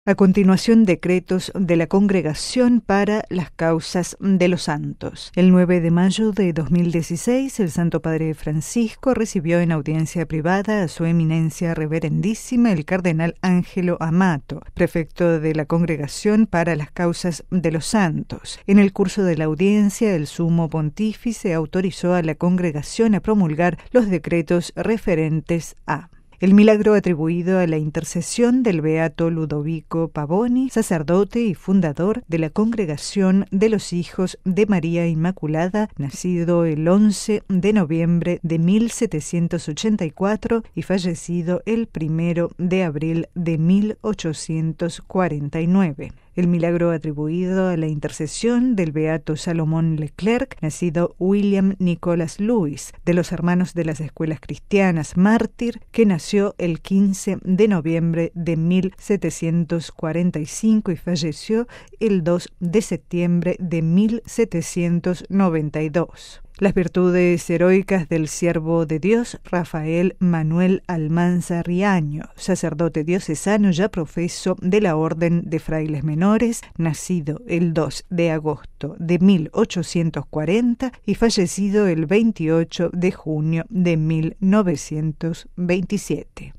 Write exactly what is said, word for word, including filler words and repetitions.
A continuación, decretos de la Congregación para las Causas de los Santos. El nueve de mayo de dos mil dieciséis, el Santo Padre Francisco recibió en audiencia privada a su eminencia reverendísima el cardenal Ángelo Amato, prefecto de la Congregación para las Causas de los Santos. En el curso de la audiencia, el sumo pontífice autorizó a la Congregación a promulgar los decretos referentes a: el milagro atribuido a la intercesión del beato Ludovico Pavoni, sacerdote y fundador de la Congregación de los Hijos de María Inmaculada, nacido el once de noviembre de mil setecientos ochenta y cuatro y fallecido el primero de abril de mil ochocientos cuarenta y nueve. El milagro atribuido a la intercesión del beato Salomón Leclerc, nacido William Nicholas Lewis, de los Hermanos de las Escuelas Cristianas, mártir, que nació el quince de noviembre de mil setecientos cuarenta y cinco y falleció el dos de septiembre de mil setecientos noventa y dos. Las virtudes heroicas del siervo de Dios Rafael Manuel Almanza Riaño, sacerdote diocesano ya profeso de la Orden de Frailes Menores, nacido el dos de agosto de mil ochocientos cuarenta y fallecido el veintiocho de junio de mil novecientos veintisiete.